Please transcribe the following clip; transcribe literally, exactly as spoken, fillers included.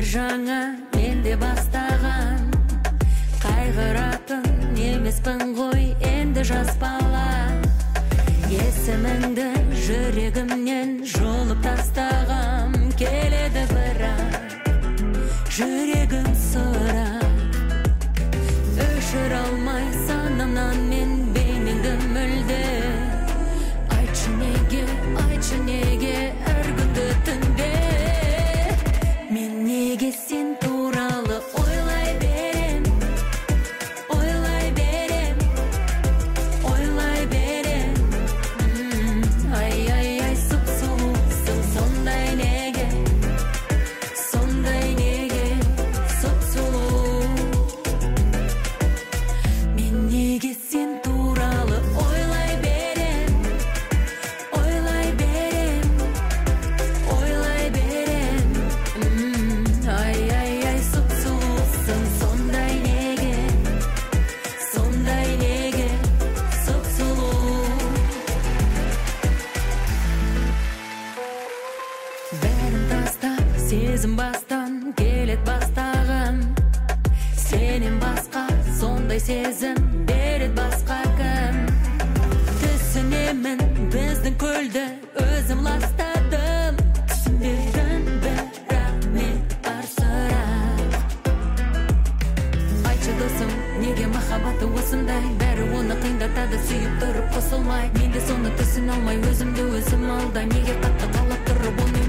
өмір жаңа менде бастаған, қайғыратын емеспін ғой енді жас бала. Есіміңді жүрегімнен жұлып тастағам келеді бірақ жүрегім сұрап, өшір алмай санамнан мен бейнеңді мүлде. Айтшы неге, айтшы неге әр күнді түнде мен неге сен туралы ойлай берем, ойлай берем, ойлай берем. Ай, ай, ай, сұп-сұлусың, сондай неге, сондай неге, сұп-сұлу. Мен неге сен туралы ойлай берем, ойлай берем, ойлай берем. Ай, ай, ай, сұп-сұлусың, сондай неге, сондай неге, сұп-сұлу. Бәрін тастап, сезім бастан келет бастаған, сенен басқа сондай сезім берет басқа кім. Түсінемін біздің көлді өзім ластадым, түсінбедім бірақ мен бар сұрақ. Айтшы досым, неге махаббаты осындай, бәрі оны қиындатады сүйіп тұрып қосылмай. Мен де соны түсіне алмай өзімді өзім алдай, неге қатты қалап тұрып оны